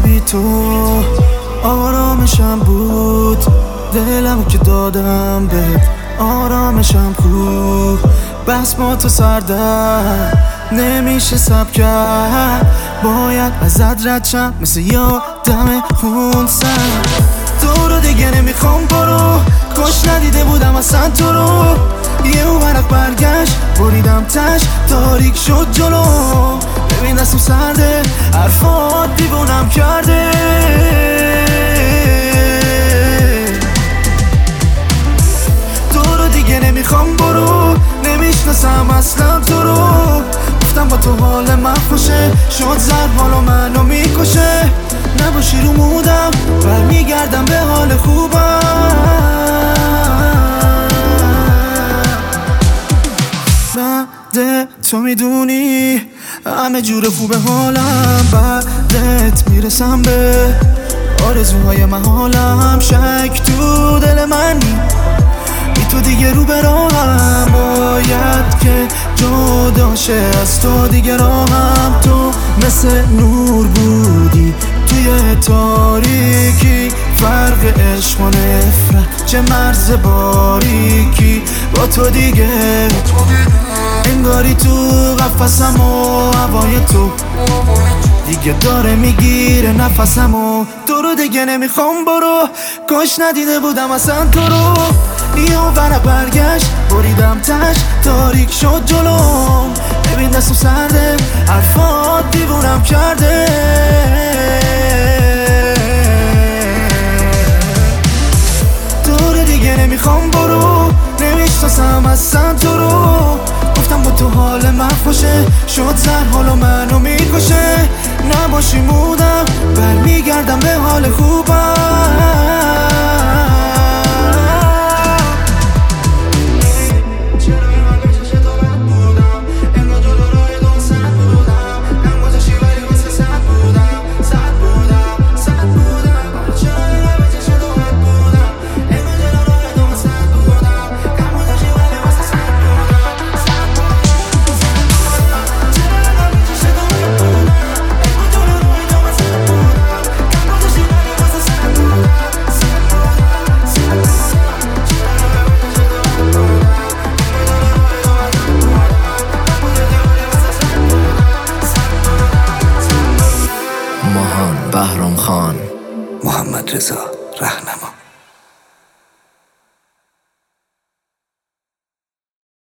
بی تو آرامشم بود، دلمو که دادم بهت آرامشم کو. بس با تو سردر نمیشه سب کرد، باید ازت رد شم مثل یادم خونسن. تو رو دیگه نمیخوام برو، کاش ندیده بودم اصلا تو رو. یه ورق برگشت بریدم تش، تاریک شد جلو. ببین دستم سرده، حرفات دیوونم کرده. تو رو دیگه نمیخوام برو، نمیشناسم اصلا تو رو. گفتم با تو حال من خوشه، شد زد حالو منو میکشه. نباشی رو مودم برمیگردم به حال خوبم. بعد تو میدونی همه جور خوبه حالم، بعدت میرسم به آرزوهای محالم. شک تو دل منی، بی تو دیگه رو به راهم، باید که جدا شه از تو دیگه راهم. تو مثل نور بودی توی تاریکی، فرق عشق و نفرت چه مرز باریکی. با تو دیگه انگاری تو قفسم و هوای تو دیگه داره میگیره نفسم. و تو رو دیگه نمیخوام برو، کاش ندیده بودم اصلا تو رو. یه ورق برگشت بریدم تش، تاریک شد جلو. ببین دستم سرده، حرفات دیوونم کرده. تو رو دیگه نمیخوام برو، نمیشناسم اصلا تو رو. گفتم با تو حال من خوشه، شد زر حالو منو میکشه. نباشی مودم برمیگردم به حال خوبم. بهرام خان، محمد رضا رهنما.